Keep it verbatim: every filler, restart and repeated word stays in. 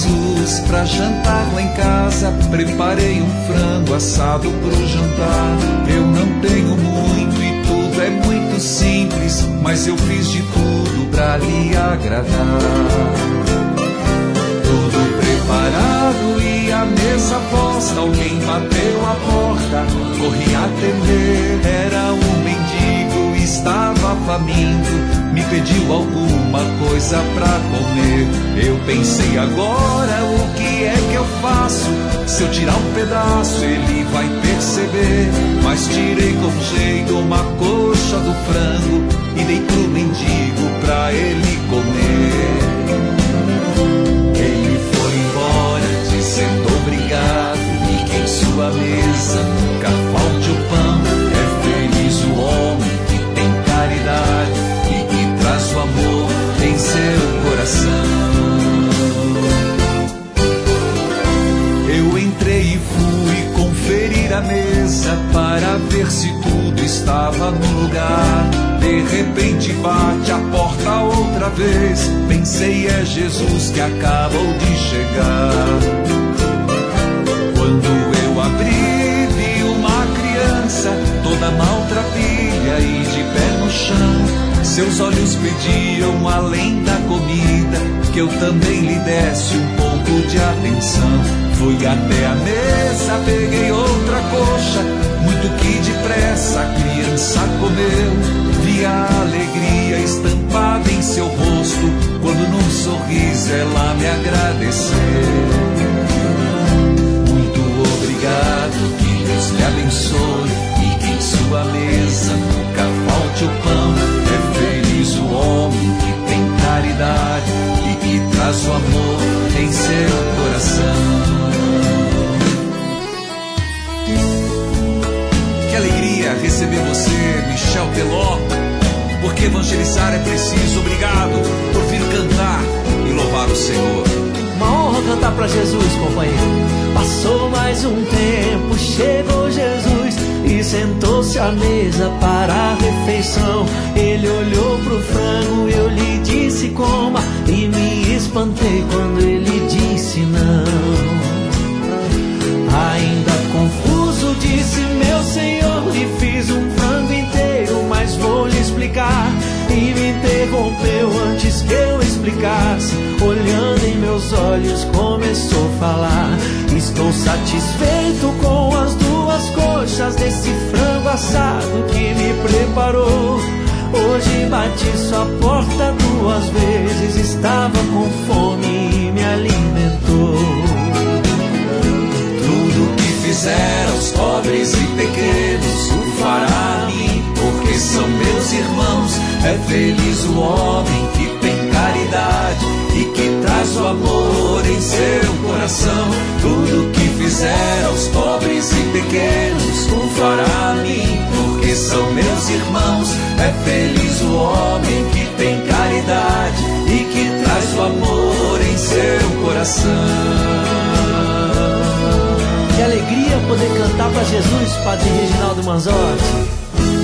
Jesus pra jantar lá em casa. Preparei um frango assado pro jantar. Eu não tenho muito e tudo é muito simples, mas eu fiz de tudo pra lhe agradar. Tudo preparado e a mesa posta. Alguém bateu a porta, corri atender. Era um mendigo, estava faminto, me pediu alguma coisa pra comer. Eu pensei, agora o que é que eu faço? Se eu tirar um pedaço ele vai perceber. Mas tirei com jeito uma coxa do frango e dei pro mendigo pra ele comer. Ele foi embora dizendo obrigado e que em sua mesa nunca falte o pão. É feliz o homem que tem caridade e que traz o amor em seu coração. Eu entrei e fui conferir a mesa para ver se tudo estava no lugar. De repente bate a porta outra vez. Pensei, é Jesus que acabou de chegar. Quando eu abri, vi uma criança toda maltrapilha e de pé no chão. Seus olhos pediam, além da comida, que eu também lhe desse um pouco de atenção. Fui até a mesa, peguei outra coxa, muito que depressa a criança comeu. Vi a alegria estampada em seu rosto, quando num sorriso ela me agradeceu. Muito obrigado, que Deus lhe abençoe e que em sua mesa nunca falte o pão. É feliz o homem que tem caridade e que traz o amor em seu coração. Que alegria receber você, Michel Teló. Porque evangelizar é preciso. Obrigado por vir cantar e louvar o Senhor. Uma honra cantar pra Jesus, companheiro. Passou mais um tempo, chegou Jesus e sentou-se à mesa para a refeição. Ele olhou pro frango, eu lhe disse coma, e me espantei quando ele disse não. Ainda confuso disse, meu Senhor, lhe fiz um frango inteiro, mas vou lhe explicar. E me interrompeu antes que eu explicasse, olhando em meus olhos começou a falar. Estou satisfeito com as duas coxas desse frango assado que me preparou. Hoje bati sua porta duas vezes, estava com fome e me alimentou. Tudo que fizer aos pobres e pequenos o fará a mim, porque são meus irmãos. É feliz o homem que tem caridade e que traz o amor em seu coração. Tudo que fizer aos pobres e pequenos o fará a mim, porque são meus irmãos. É feliz o homem que tem caridade e que traz o amor em seu coração. Que alegria poder cantar para Jesus, Padre Reginaldo Manzotti.